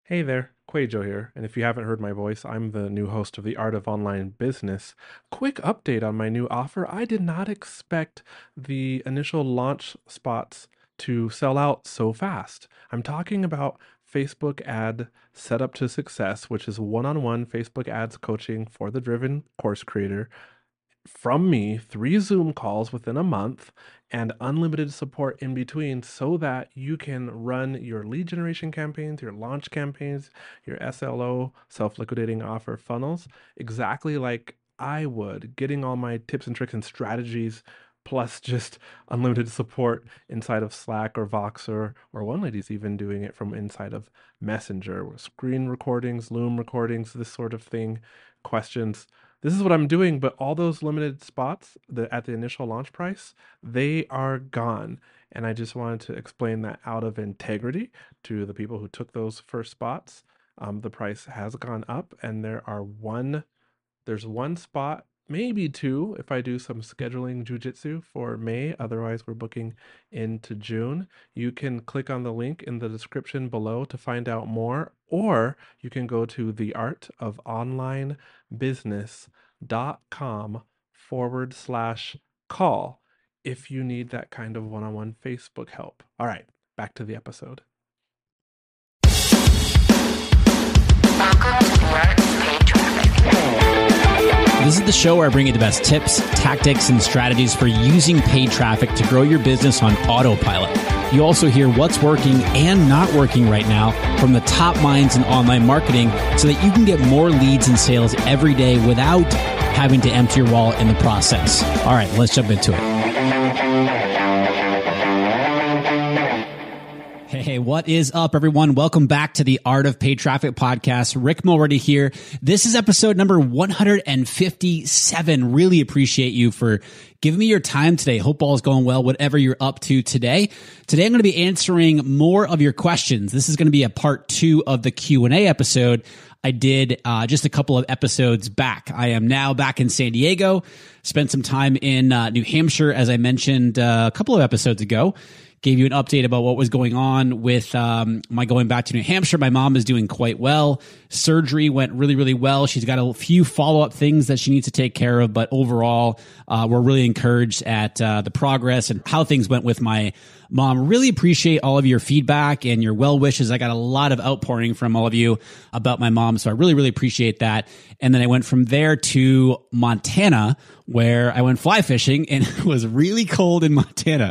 Hey there, Quajo here, and if you haven't heard my voice, I'm the new host of The Art of Online Business. Quick update on my new offer. I did not expect the initial launch spots to sell out so fast. I'm talking about Facebook ad setup to success, which is one-on-one Facebook ads coaching for the driven course creator from me, 3 Zoom calls within a month, and unlimited support in between so that you can run your lead generation campaigns, your launch campaigns, your SLO, self liquidating offer funnels exactly like I would, getting all my tips and tricks and strategies. Plus, just unlimited support inside of Slack or Voxer, or one lady's even doing it from inside of Messenger, screen recordings, Loom recordings, this sort of thing, questions. This is what I'm doing, but all those limited spots at the initial launch price, they are gone. And I just wanted to explain that out of integrity to the people who took those first spots. The price has gone up, and there's one spot, maybe two, if I do some scheduling jujitsu for May. Otherwise, we're booking into June. You can click on the link in the description below to find out more, or you can go to theartofonlinebusiness.com/call if you need that kind of one-on-one Facebook help. All right, back to the episode. Welcome to the Art of Paid Traffic. This is the show where I bring you the best tips, tactics, and strategies for using paid traffic to grow your business on autopilot. You also hear what's working and not working right now from the top minds in online marketing so that you can get more leads and sales every day without having to empty your wallet in the process. All right, let's jump into it. Hey, what is up, everyone? Welcome back to the Art of Paid Traffic podcast. Rick Mulready here. This is episode number 157. Really appreciate you for giving me your time today. Hope all is going well, whatever you're up to today. Today, I'm going to be answering more of your questions. This is going to be a part 2 of the Q&A episode I did just a couple of episodes back. I am now back in San Diego. Spent some time in New Hampshire, as I mentioned a couple of episodes ago. Gave you an update about what was going on with my going back to New Hampshire. My mom is doing quite well. Surgery went really, really well. She's got a few follow-up things that she needs to take care of, but overall, we're really encouraged at the progress and how things went with my mom. Really appreciate all of your feedback and your well wishes. I got a lot of outpouring from all of you about my mom, so I really, really appreciate that. And then I went from there to Montana, where I went fly fishing, and it was really cold in Montana.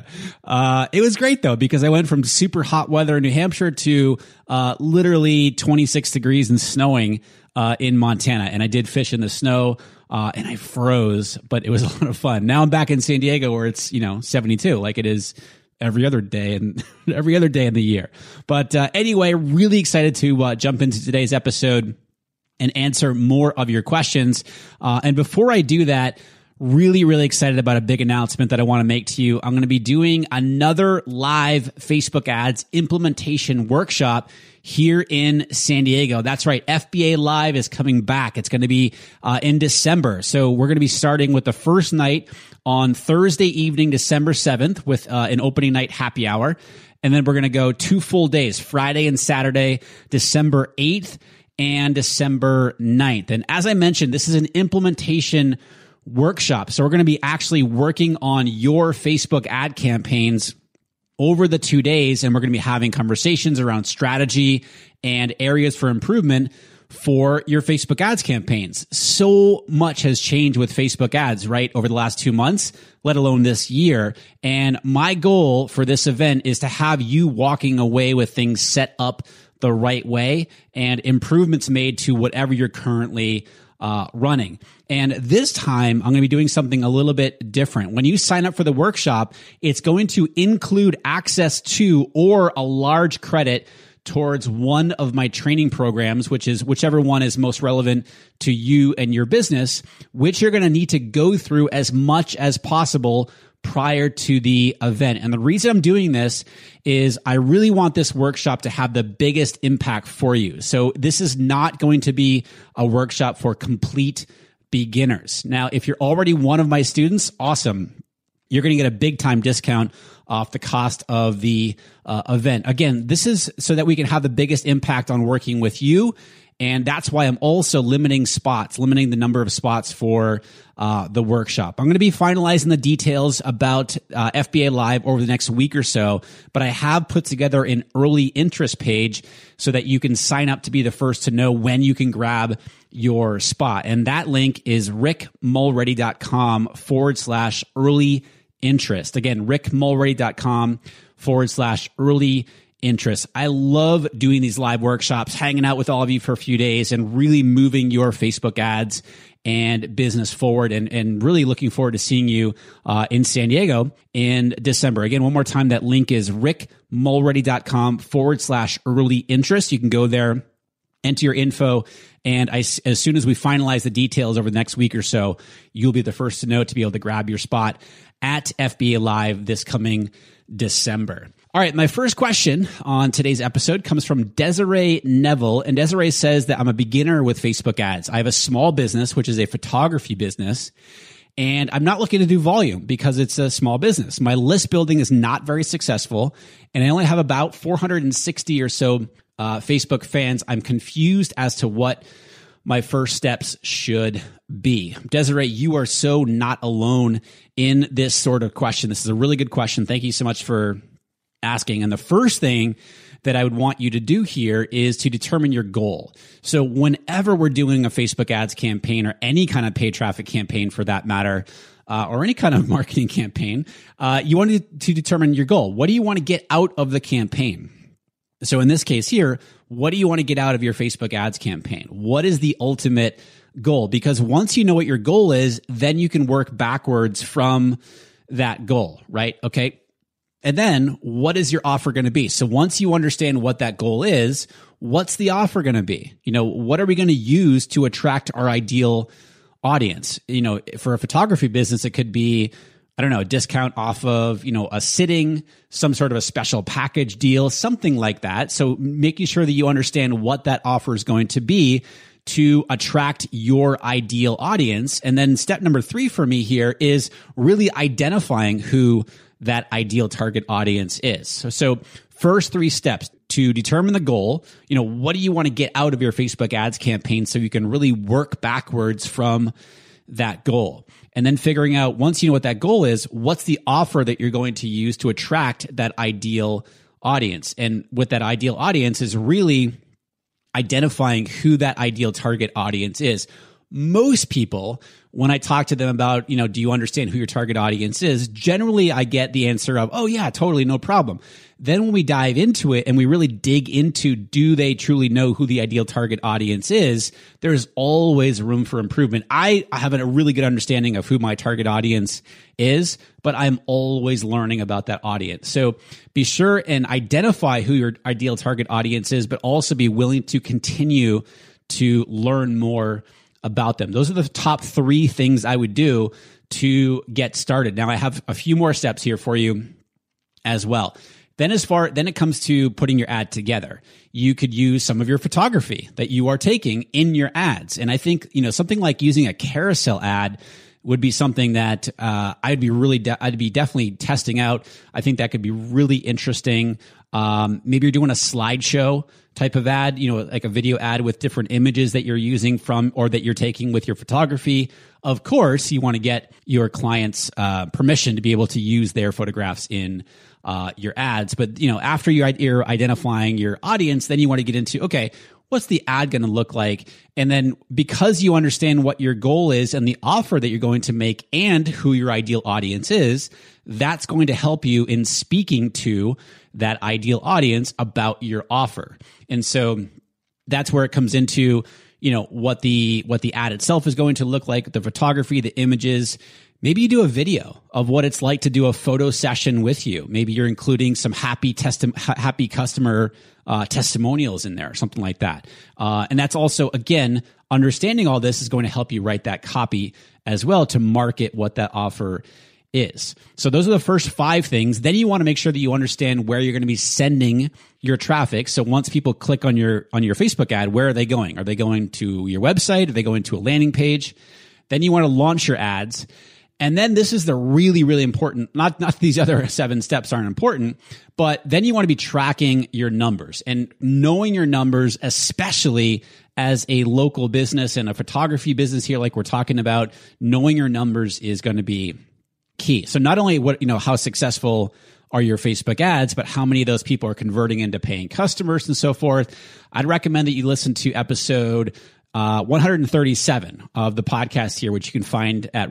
It was great though, because I went from super hot weather in New Hampshire to literally 26 degrees and snowing in Montana. And I did fish in the snow, and I froze, but it was a lot of fun. Now I'm back in San Diego where it's, 72, like it is every other day and every other day in the year. But anyway, really excited to jump into today's episode and answer more of your questions. And before I do that, really, really excited about a big announcement that I want to make to you. I'm going to be doing another live Facebook ads implementation workshop here in San Diego. That's right. FBA Live is coming back. It's going to be in December. So we're going to be starting with the first night on Thursday evening, December 7th, with an opening night happy hour. And then we're going to go 2 full days, Friday and Saturday, December 8th and December 9th. And as I mentioned, this is an implementation workshop. So we're going to be actually working on your Facebook ad campaigns over the 2 days, and we're going to be having conversations around strategy and areas for improvement for your Facebook ads campaigns. So much has changed with Facebook ads, right, over the last 2 months, let alone this year. And my goal for this event is to have you walking away with things set up the right way and improvements made to whatever you're currently running. And this time, I'm going to be doing something a little bit different. When you sign up for the workshop, it's going to include access to or a large credit towards one of my training programs, which is whichever one is most relevant to you and your business, which you're going to need to go through as much as possible prior to the event. And the reason I'm doing this is I really want this workshop to have the biggest impact for you. So this is not going to be a workshop for complete beginners. Now, if you're already one of my students, awesome. you're going to get a big time discount off the cost of the event. Again, this is so that we can have the biggest impact on working with you. And that's why I'm also limiting the number of spots for the workshop. I'm going to be finalizing the details about FBA Live over the next week or so, but I have put together an early interest page so that you can sign up to be the first to know when you can grab your spot. And that link is rickmulready.com/early interest. Again, rickmulready.com/early interest. I love doing these live workshops, hanging out with all of you for a few days and really moving your Facebook ads and business forward, and really looking forward to seeing you in San Diego in December. Again, one more time, that link is rickmulready.com/early interest. You can go there, enter your info, and as soon as we finalize the details over the next week or so, you'll be the first to know to be able to grab your spot at FBA Live this coming December. All right, my first question on today's episode comes from Desiree Neville, and Desiree says that I'm a beginner with Facebook ads. I have a small business, which is a photography business, and I'm not looking to do volume because it's a small business. My list building is not very successful, and I only have about 460 or so Facebook fans. I'm confused as to what my first steps should be. Desiree, you are so not alone in this sort of question. This is a really good question. Thank you so much for asking. And the first thing that I would want you to do here is to determine your goal. So whenever we're doing a Facebook ads campaign or any kind of paid traffic campaign for that matter, or any kind of marketing campaign, you want to determine your goal. What do you want to get out of the campaign? So in this case here, what do you want to get out of your Facebook ads campaign? What is the ultimate goal? Because once you know what your goal is, then you can work backwards from that goal, right? Okay. And then what is your offer going to be? So once you understand what that goal is, what's the offer going to be? What are we going to use to attract our ideal audience? For a photography business, it could be, a discount off of, a sitting, some sort of a special package deal, something like that. So making sure that you understand what that offer is going to be to attract your ideal audience. And then step number 3 for me here is really identifying who that ideal target audience is. So first 3 steps to determine the goal. What do you want to get out of your Facebook ads campaign so you can really work backwards from that goal? And then figuring out, once you know what that goal is, what's the offer that you're going to use to attract that ideal audience? And with that ideal audience is really identifying who that ideal target audience is. Most people, when I talk to them about, do you understand who your target audience is? Generally, I get the answer of, oh yeah, totally, no problem. Then when we dive into it and we really dig into, do they truly know who the ideal target audience is? There's always room for improvement. I have a really good understanding of who my target audience is, but I'm always learning about that audience. So be sure and identify who your ideal target audience is, but also be willing to continue to learn more about them. Those are the top 3 things I would do to get started. Now I have a few more steps here for you as well. Then it comes to putting your ad together. You could use some of your photography that you are taking in your ads. And I think, something like using a carousel ad would be something that I'd be definitely testing out. I think that could be really interesting. Maybe you're doing a slideshow type of ad, like a video ad with different images that you're using from or that you're taking with your photography. Of course, you want to get your clients' permission to be able to use their photographs in your ads. But after you're identifying your audience, then you want to get into, okay, what's the ad going to look like? And then because you understand what your goal is and the offer that you're going to make and who your ideal audience is, that's going to help you in speaking to that ideal audience about your offer. And so that's where it comes into, what the ad itself is going to look like, the photography, the images. Maybe you do a video of what it's like to do a photo session with you. Maybe you're including some happy customer testimonials in there, something like that. And that's also, again, understanding all this is going to help you write that copy as well to market what that offer is. So those are the first 5 things. Then you want to make sure that you understand where you're going to be sending your traffic. So once people click on your Facebook ad, where are they going? Are they going to your website? Are they going to a landing page? Then you want to launch your ads. And then this is the really, really important, not these other 7 steps aren't important, but then you want to be tracking your numbers and knowing your numbers, especially as a local business and a photography business here, like we're talking about, knowing your numbers is going to be key. So not only how successful are your Facebook ads, but how many of those people are converting into paying customers and so forth. I'd recommend that you listen to episode 137 of the podcast here, which you can find at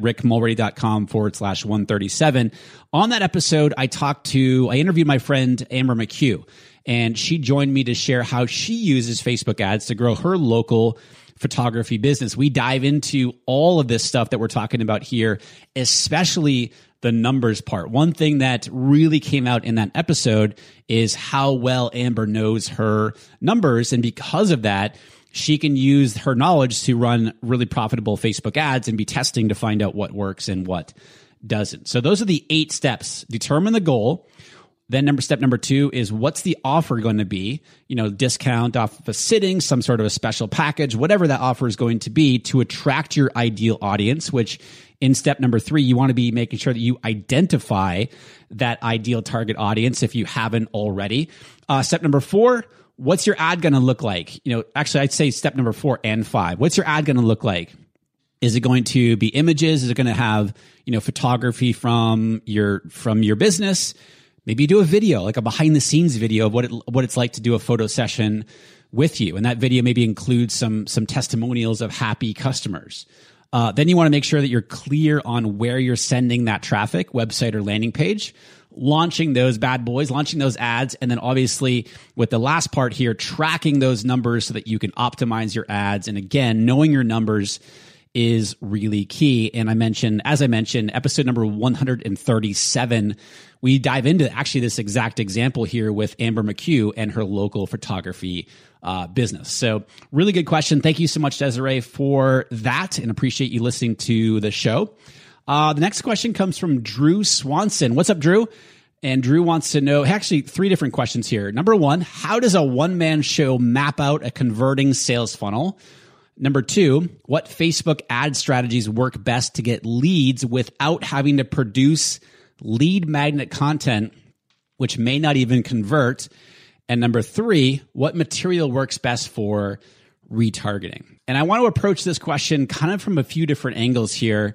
rickmulready.com/137. On that episode, I interviewed my friend Amber McHugh, and she joined me to share how she uses Facebook ads to grow her local photography business. We dive into all of this stuff that we're talking about here, especially the numbers part. One thing that really came out in that episode is how well Amber knows her numbers, and because of that, she can use her knowledge to run really profitable Facebook ads and be testing to find out what works and what doesn't. So those are the 8 steps. Determine the goal. Then step number 2 is, what's the offer going to be? Discount off of a sitting, some sort of a special package, whatever that offer is going to be to attract your ideal audience, which in step number 3, you want to be making sure that you identify that ideal target audience if you haven't already. Step number 4, what's your ad going to look like? Actually, I'd say step number 4 and 5. What's your ad going to look like? Is it going to be images? Is it going to have, photography from your business? Maybe do a video, like a behind the scenes video of what it's like to do a photo session with you. And that video maybe includes some testimonials of happy customers. Then you want to make sure that you're clear on where you're sending that traffic, website or landing page, launching those bad boys, launching those ads, and then obviously with the last part here, tracking those numbers so that you can optimize your ads. And again, knowing your numbers is really key. And as I mentioned, episode number 137, we dive into actually this exact example here with Amber McHugh and her local photography business. So really good question. Thank you so much, Desiree, for that, and appreciate you listening to the show. The next question comes from Drew Swanson. What's up, Drew? And Drew wants to know, actually 3 different questions here. Number 1, how does a one-man show map out a converting sales funnel? Number 2, what Facebook ad strategies work best to get leads without having to produce lead magnet content, which may not even convert? And number 3, what material works best for retargeting? And I want to approach this question kind of from a few different angles here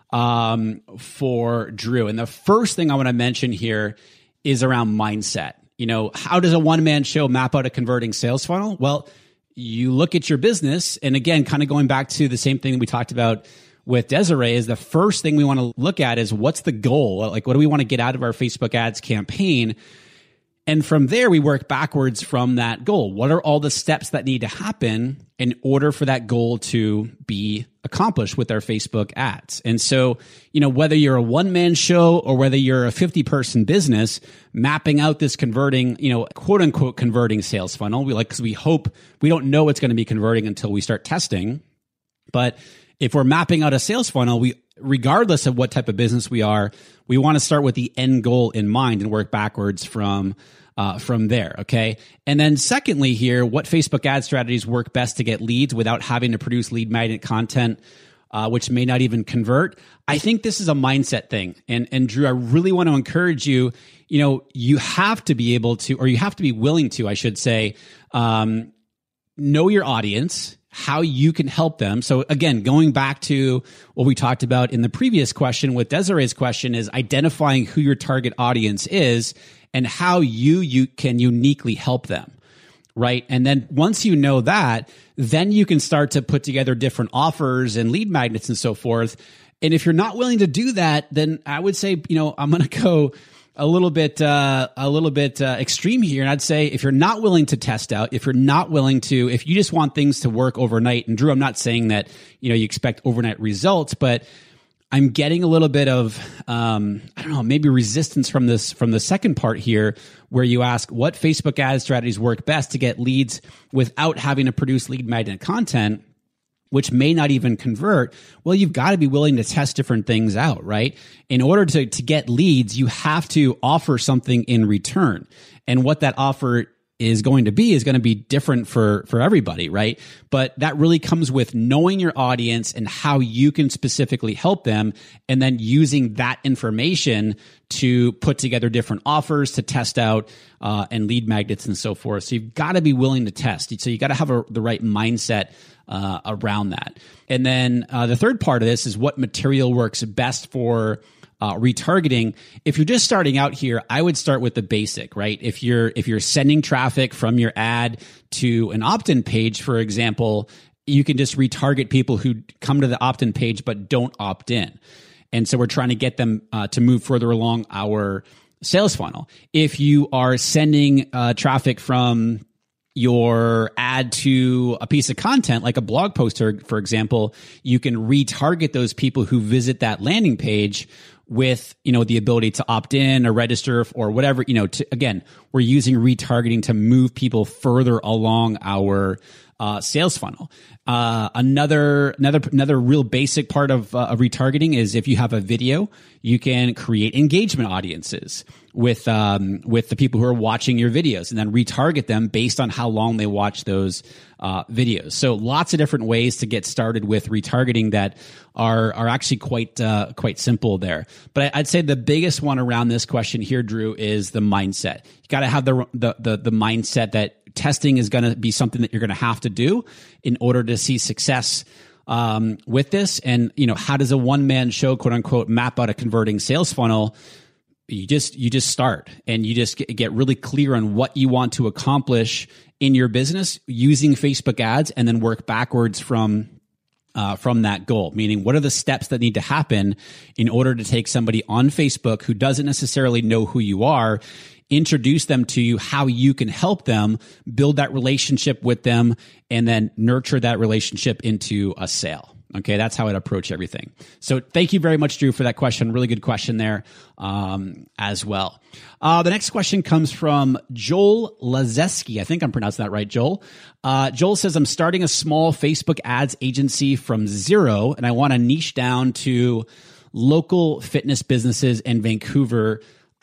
for Drew. And the first thing I want to mention here is around mindset. How does a one-man show map out a converting sales funnel? Well, you look at your business, and again, kind of going back to the same thing we talked about with Desiree, is the first thing we want to look at is, what's the goal? Like, what do we want to get out of our Facebook ads campaign? And from there, we work backwards from that goal. What are all the steps that need to happen in order for that goal to be accomplished with our Facebook ads? And so, whether you're a one-man show or whether you're a 50-person business, mapping out this converting, quote unquote converting sales funnel, because we don't know it's going to be converting until we start testing. But if we're mapping out a sales funnel, regardless of what type of business we are, we want to start with the end goal in mind and work backwards from there. Okay. And then secondly here, what Facebook ad strategies work best to get leads without having to produce lead magnet content, which may not even convert? I think this is a mindset thing. And Drew, I really want to encourage you, you have to be able to, or you have to be willing to, I should say, know your audience, how you can help them. So again, going back to what we talked about in the previous question with Desiree's question, is identifying who your target audience is and how you can uniquely help them, right? And then once you know that, then you can start to put together different offers and lead magnets and so forth. And if you're not willing to do that, then I would say, I'm going to go a little bit extreme here. And I'd say, if you're not willing to test out, if you just want things to work overnight, and Drew, I'm not saying that, you expect overnight results, but I'm getting a little bit of, maybe resistance from the second part here, where you ask what Facebook ad strategies work best to get leads without having to produce lead magnet content, which may not even convert. Well, you've got to be willing to test different things out, right? In order to get leads, you have to offer something in return. And what that offer is going to be different for everybody, right? But that really comes with knowing your audience and how you can specifically help them, and then using that information to put together different offers to test out and lead magnets and so forth. So you've got to be willing to test. So you got to have the right mindset around that. And then the third part of this is what material works best for retargeting. If you're just starting out here, I would start with the basic, right? If you're sending traffic from your ad to an opt-in page, for example, you can just retarget people who come to the opt-in page but don't opt in. And so we're trying to get them to move further along our sales funnel. If you are sending traffic from your ad to a piece of content like a blog post, for example, you can retarget those people who visit that landing page with, the ability to opt in or register or whatever, again, we're using retargeting to move people further along our sales funnel. Another real basic part of retargeting is if you have a video, you can create engagement audiences with the people who are watching your videos, and then retarget them based on how long they watch those videos. So lots of different ways to get started with retargeting that are actually quite simple there. But I'd say the biggest one around this question here, Drew, is the mindset. You got to have the mindset that testing is going to be something that you're going to have to do in order to see success with this. And how does a one-man show, quote unquote, map out a converting sales funnel? You just start, and you just get really clear on what you want to accomplish in your business using Facebook ads, and then work backwards from that goal. Meaning, what are the steps that need to happen in order to take somebody on Facebook who doesn't necessarily know who you are, introduce them to you, how you can help them, build that relationship with them, and then nurture that relationship into a sale. Okay, that's how I'd approach everything. So thank you very much, Drew, for that question. Really good question there as well. The next question comes from Joel Lazeski. I think I'm pronouncing that right, Joel. Joel says, I'm starting a small Facebook ads agency from zero, and I want to niche down to local fitness businesses in Vancouver,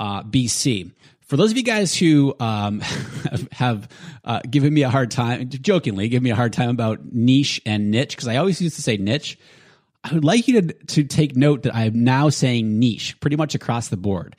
BC. For those of you guys who have given me a hard time, jokingly given me a hard time about niche and niche, because I always used to say niche, I would like you to take note that I am now saying niche pretty much across the board.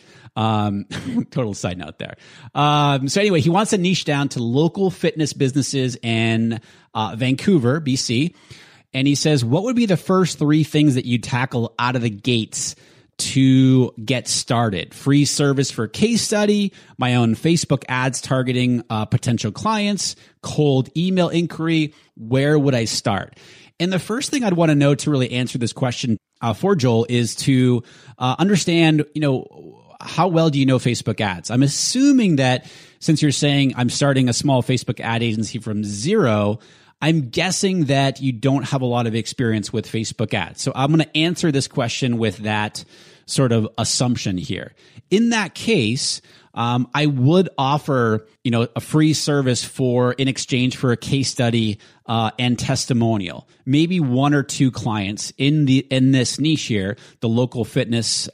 Total side note there. So anyway, he wants to niche down to local fitness businesses in Vancouver, BC. And he says, what would be the first three things that you tackle out of the gates to get started? Free service for case study, my own Facebook ads targeting potential clients, cold email inquiry. Where would I start? And the first thing I'd want to know to really answer this question for Joel is to understand, how well do you know Facebook ads? I'm assuming that since you're saying I'm starting a small Facebook ad agency from zero, I'm guessing that you don't have a lot of experience with Facebook ads. So I'm going to answer this question with that sort of assumption here. In that case, I would offer, a free service in exchange for a case study and testimonial. Maybe one or two clients in this niche here, the local fitness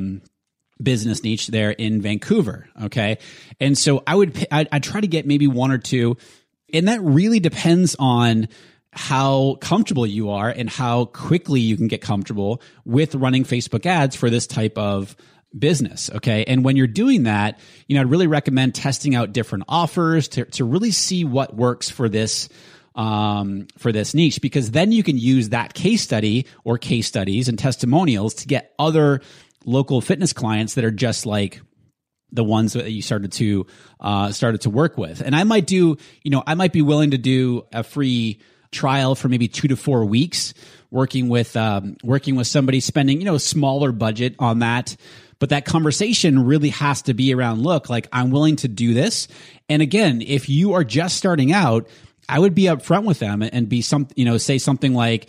business niche there in Vancouver. Okay, and so I'd try to get maybe one or two. And that really depends on how comfortable you are and how quickly you can get comfortable with running Facebook ads for this type of business. Okay. And when you're doing that, I'd really recommend testing out different offers to really see what works for this niche, because then you can use that case study or case studies and testimonials to get other local fitness clients that are just like the ones that you started to work with. And I might be willing to do a free trial for maybe 2 to 4 weeks, working with somebody, spending, a smaller budget on that. But that conversation really has to be around, look, like, I'm willing to do this. And again, if you are just starting out, I would be upfront with them and say something like,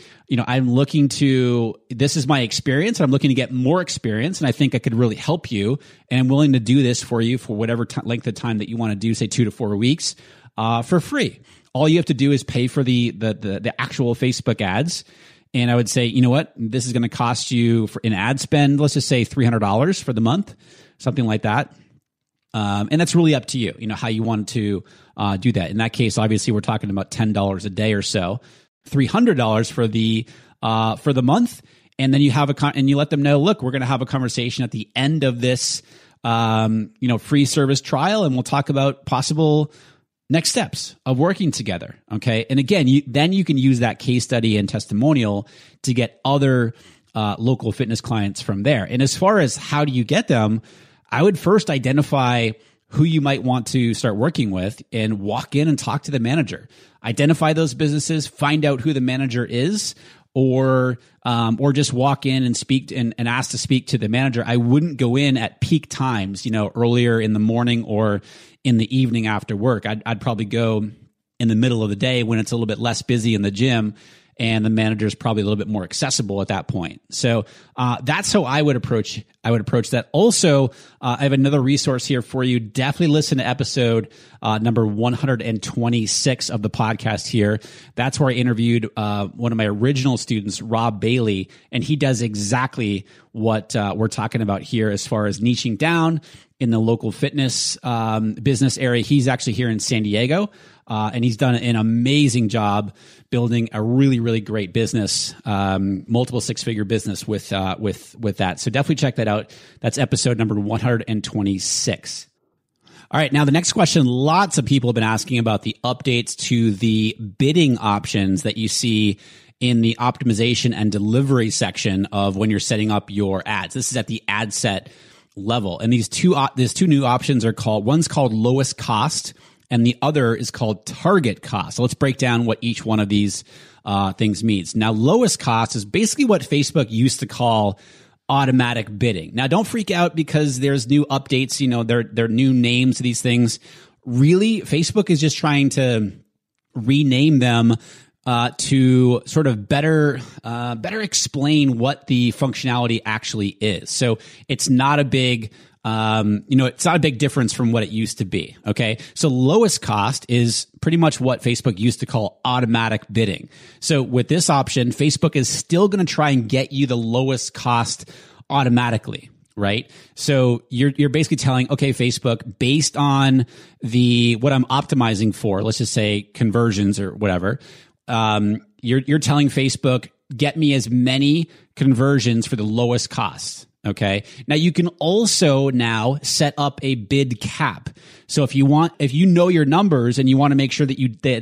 this is my experience, and I'm looking to get more experience, and I think I could really help you, and I'm willing to do this for you for whatever length of time that you want to do, say 2 to 4 weeks, for free. All you have to do is pay for the actual Facebook ads. And I would say, you know what, this is going to cost you in ad spend, let's just say $300 for the month, something like that. And that's really up to you, how you want to do that. In that case, obviously, we're talking about $10 a day or so, $300 for the month. And then you have and you let them know, look, we're going to have a conversation at the end of this, free service trial, and we'll talk about possible next steps of working together. Okay. And again, then you can use that case study and testimonial to get other local fitness clients from there. And as far as how do you get them, I would first identify who you might want to start working with and walk in and talk to the manager. Identify those businesses, find out who the manager is, or just walk in and speak and ask to speak to the manager. I wouldn't go in at peak times, earlier in the morning or in the evening after work. I'd probably go in the middle of the day when it's a little bit less busy in the gym, and the manager is probably a little bit more accessible at that point. So that's how I would approach that. Also, I have another resource here for you. Definitely listen to episode number 126 of the podcast here. That's where I interviewed one of my original students, Rob Bailey, and he does exactly what we're talking about here as far as niching down in the local fitness business area. He's actually here in San Diego. And he's done an amazing job building a really, really great business, multiple six-figure business with that. So definitely check that out. That's episode number 126. All right. Now, the next question, lots of people have been asking about the updates to the bidding options that you see in the optimization and delivery section of when you're setting up your ads. This is at the ad set level. And these two new options are one's called lowest cost, and the other is called target cost. So let's break down what each one of these things means. Now, lowest cost is basically what Facebook used to call automatic bidding. Now, don't freak out because there's new updates. There are new names to these things. Really, Facebook is just trying to rename them to sort of better explain what the functionality actually is. So it's not a big it's not a big difference from what it used to be. Okay. So lowest cost is pretty much what Facebook used to call automatic bidding. So with this option, Facebook is still going to try and get you the lowest cost automatically. Right. So you're basically telling, okay, Facebook, based on what I'm optimizing for, let's just say conversions or whatever, you're telling Facebook, get me as many conversions for the lowest cost. Okay. Now you can also now set up a bid cap. So if you know your numbers and you want to make sure that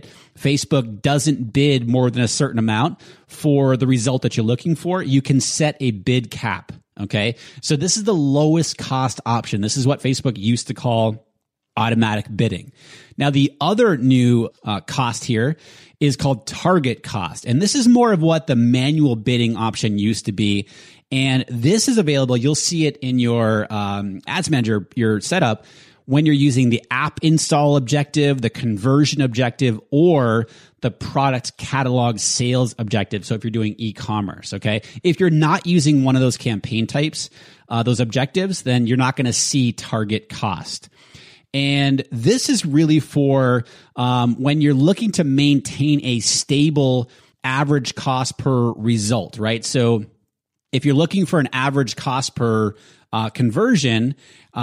Facebook doesn't bid more than a certain amount for the result that you're looking for, you can set a bid cap. Okay. So this is the lowest cost option. This is what Facebook used to call automatic bidding. Now the other new cost here is called target cost. And this is more of what the manual bidding option used to be. And this is available. You'll see it in your Ads Manager, your setup, when you're using the app install objective, the conversion objective, or the product catalog sales objective. So if you're doing e-commerce, okay? If you're not using one of those campaign types, those objectives, then you're not going to see target cost. And this is really for when you're looking to maintain a stable average cost per result, right? So if you're looking for an average cost per conversion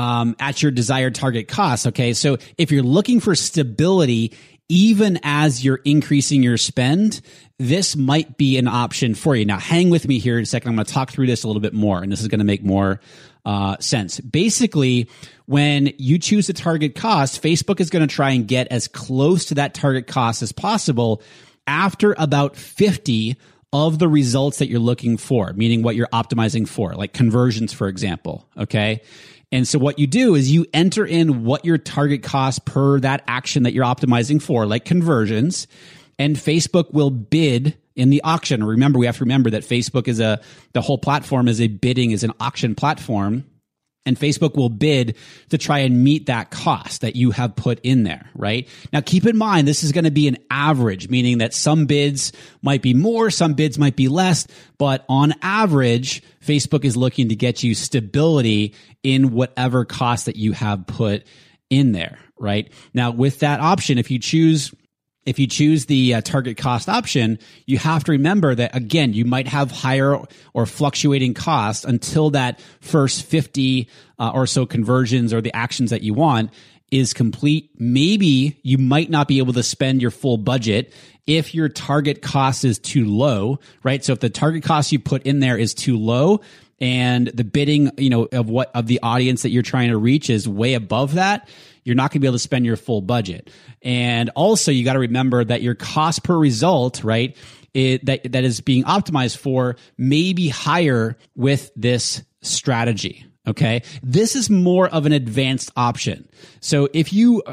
at your desired target cost, okay, so if you're looking for stability even as you're increasing your spend, this might be an option for you. Now, hang with me here in a second. I'm going to talk through this a little bit more, and this is going to make more sense. Basically, when you choose a target cost, Facebook is going to try and get as close to that target cost as possible after about 50 of the results that you're looking for, meaning what you're optimizing for, like conversions, for example. Okay. And so what you do is you enter in what your target cost per that action that you're optimizing for, like conversions, and Facebook will bid in the auction. Remember, we have to remember that Facebook is the whole platform is an auction platform. And Facebook will bid to try and meet that cost that you have put in there, right? Now, keep in mind, this is going to be an average, meaning that some bids might be more, some bids might be less, but on average, Facebook is looking to get you stability in whatever cost that you have put in there, right? Now, with that option, if you choose if you choose the target cost option, you have to remember that, again, you might have higher or fluctuating costs until that first 50 or so conversions or the actions that you want is complete. Maybe you might not be able to spend your full budget if your target cost is too low, right? So if the target cost you put in there is too low and the bidding, of the audience that you're trying to reach is way above that, you're not going to be able to spend your full budget. And also you got to remember that your cost per result, right, that is being optimized for may be higher with this strategy. Okay. This is more of an advanced option. So if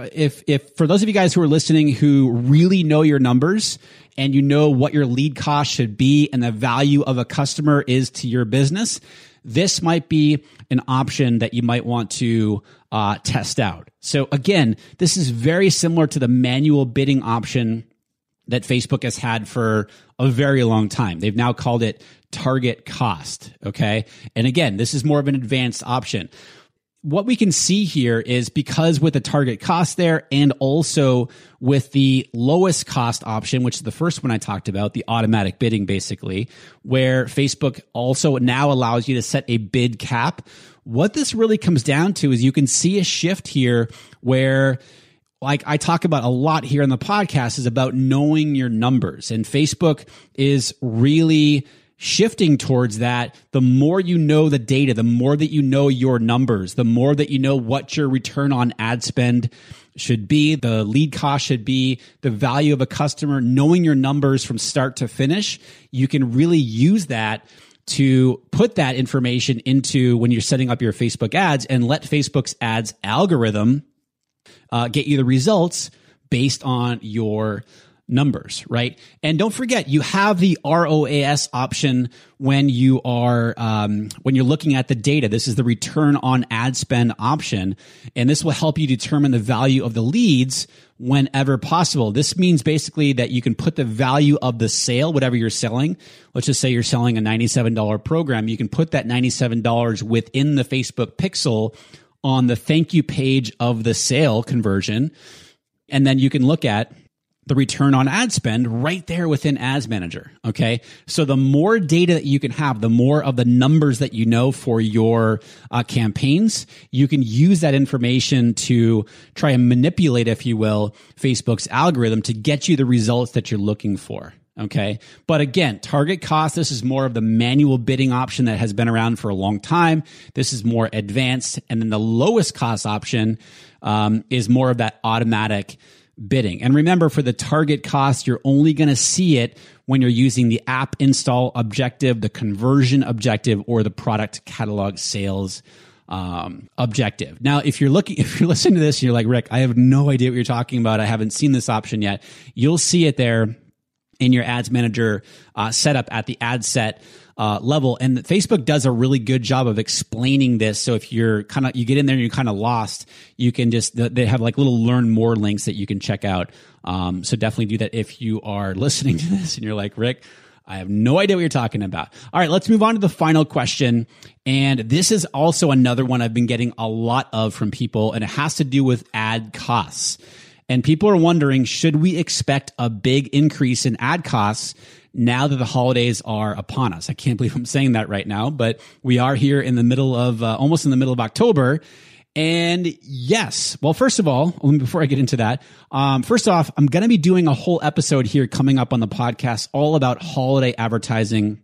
for those of you guys who are listening who really know your numbers and you know what your lead cost should be and the value of a customer is to your business, this might be an option that you might want to test out. So again, this is very similar to the manual bidding option that Facebook has had for a very long time. They've now called it target cost. Okay. And again, this is more of an advanced option. What we can see here is because with the target cost there and also with the lowest cost option, which is the first one I talked about, the automatic bidding basically, where Facebook also now allows you to set a bid cap. What this really comes down to is you can see a shift here where, like I talk about a lot here on the podcast, is about knowing your numbers. And Facebook is really shifting towards that. The more you know the data, the more that you know your numbers, the more that you know what your return on ad spend should be, the lead cost should be, the value of a customer, knowing your numbers from start to finish, you can really use that to put that information into when you're setting up your Facebook ads and let Facebook's ads algorithm get you the results based on your numbers, right? And don't forget, you have the ROAS option when you are when you're looking at the data. This is the return on ad spend option, and this will help you determine the value of the leads whenever possible. This means basically that you can put the value of the sale, whatever you're selling. Let's just say you're selling a $97 program. You can put that $97 within the Facebook pixel on the thank you page of the sale conversion. And then you can look at the return on ad spend right there within Ads Manager. Okay. So the more data that you can have, the more of the numbers that you know for your campaigns, you can use that information to try and manipulate, if you will, Facebook's algorithm to get you the results that you're looking for. Okay. But again, target cost, this is more of the manual bidding option that has been around for a long time. This is more advanced. And then the lowest cost option is more of that automatic bidding. And remember, for the target cost, you're only going to see it when you're using the app install objective, the conversion objective, or the product catalog sales objective. Now, if you're listening to this and you're like, Rick, I have no idea what you're talking about, I haven't seen this option yet, you'll see it there in your Ads Manager setup at the ad set level. And Facebook does a really good job of explaining this. So if you get in there and you're kind of lost, you can they have like little learn more links that you can check out. So definitely do that if you are listening to this and you're like, Rick, I have no idea what you're talking about. All right, let's move on to the final question. And this is also another one I've been getting a lot of from people, and it has to do with ad costs. And people are wondering, should we expect a big increase in ad costs now that the holidays are upon us? I can't believe I'm saying that right now, but we are here in the middle of, almost in the middle of October. And yes, well, first of all, before I get into that, first off, I'm going to be doing a whole episode here coming up on the podcast all about holiday advertising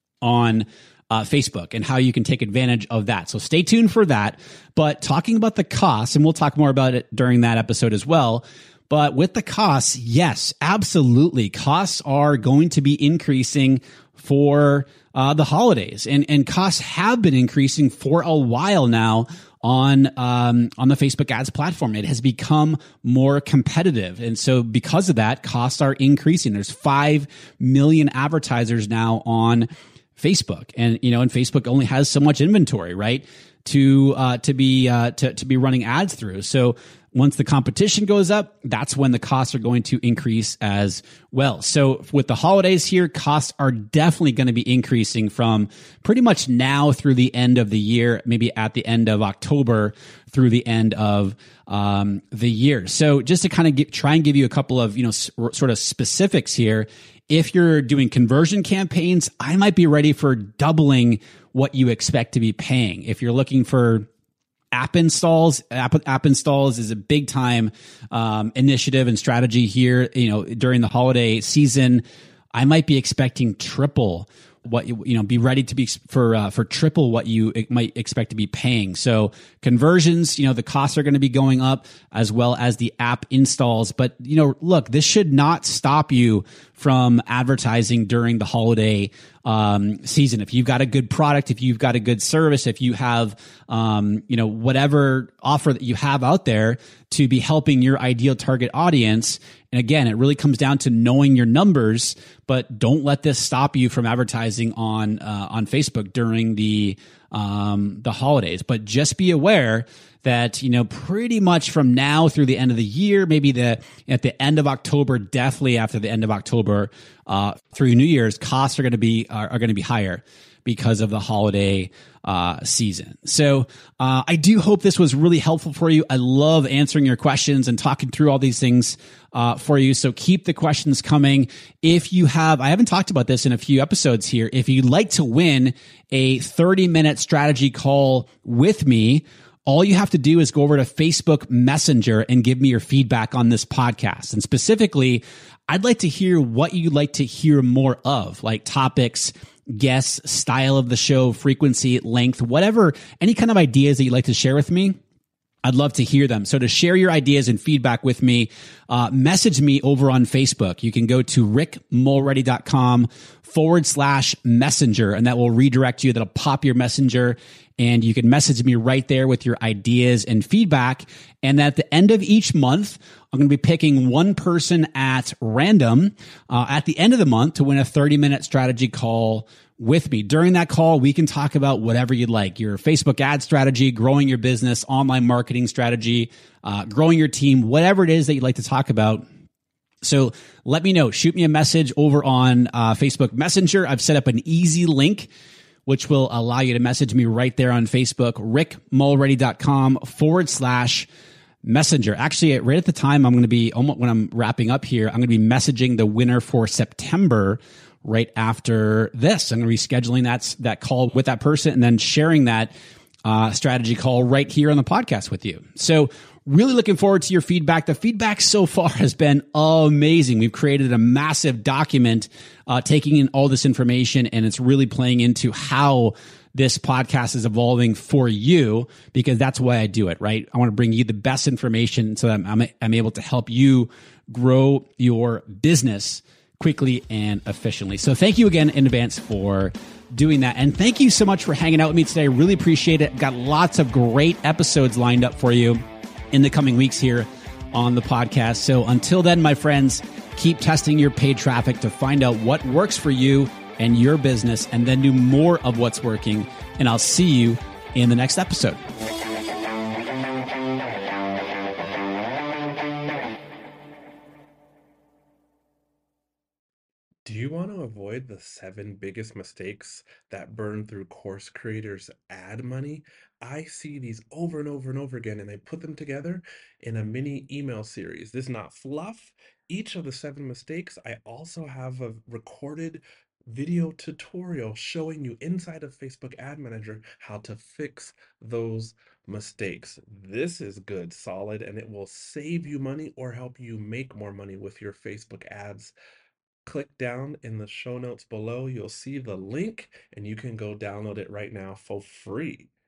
on Facebook and how you can take advantage of that. So stay tuned for that. But talking about the costs, and we'll talk more about it during that episode as well. But with the costs, yes, absolutely. Costs are going to be increasing for the holidays, and costs have been increasing for a while now on the Facebook ads platform. It has become more competitive. And so because of that, costs are increasing. There's 5 million advertisers now on Facebook. And, and Facebook only has so much inventory, right? To be running ads through. So once the competition goes up, that's when the costs are going to increase as well. So with the holidays here, costs are definitely going to be increasing from pretty much now through the end of the year, maybe at the end of October through the end of the year. So just to kind of try and give you a couple of, sort of specifics here. If you're doing conversion campaigns, I might be ready for doubling what you expect to be paying. If you're looking for app installs is a big time initiative and strategy here. During the holiday season, I might be expecting triple what be ready to be for triple what you might expect to be paying. So conversions, the costs are going to be going up as well as the app installs. But look, this should not stop you from advertising during the holiday season. If you've got a good product, if you've got a good service, if you have whatever offer that you have out there to be helping your ideal target audience. And again, it really comes down to knowing your numbers, but don't let this stop you from advertising on Facebook during the holidays. But just be aware that, pretty much from now through the end of the year, maybe at the end of October, definitely after the end of October, through New Year's, costs are going to be higher because of the holiday season. So I do hope this was really helpful for you. I love answering your questions and talking through all these things for you. So keep the questions coming. If you have, I haven't talked about this in a few episodes here. If you'd like to win a 30-minute strategy call with me, all you have to do is go over to Facebook Messenger and give me your feedback on this podcast. And specifically, I'd like to hear what you'd like to hear more of, like topics, guests, style of the show, frequency, length, whatever, any kind of ideas that you'd like to share with me. I'd love to hear them. So to share your ideas and feedback with me, message me over on Facebook. You can go to rickmulready.com/messenger, and that will redirect you. That'll pop your messenger, and you can message me right there with your ideas and feedback. And at the end of each month, I'm going to be picking one person at random at the end of the month to win a 30-minute strategy call with me. During that call, we can talk about whatever you'd like, your Facebook ad strategy, growing your business, online marketing strategy, growing your team, whatever it is that you'd like to talk about. So let me know. Shoot me a message over on Facebook Messenger. I've set up an easy link which will allow you to message me right there on Facebook, rickmulready.com/messenger. Actually, right at the time, I'm going to be, when I'm wrapping up here, I'm going to be messaging the winner for September right after this. I'm going to be scheduling that call with that person and then sharing that strategy call right here on the podcast with you. So really looking forward to your feedback. The feedback so far has been amazing. We've created a massive document taking in all this information, and it's really playing into how this podcast is evolving for you, because that's why I do it, right? I want to bring you the best information so that I'm able to help you grow your business quickly and efficiently. So thank you again in advance for doing that. And thank you so much for hanging out with me today. I really appreciate it. Got lots of great episodes lined up for you in the coming weeks here on the podcast. So until then, my friends, keep testing your paid traffic to find out what works for you and your business, and then do more of what's working. And I'll see you in the next episode. Do you want to avoid the 7 biggest mistakes that burn through course creators' ad money? I see these over and over and over again, and I put them together in a mini email series. This is not fluff. Each of the 7 mistakes, I also have a recorded video tutorial showing you inside of Facebook Ad Manager how to fix those mistakes. This is good, solid, and it will save you money or help you make more money with your Facebook ads. Click down in the show notes below. You'll see the link, and you can go download it right now for free.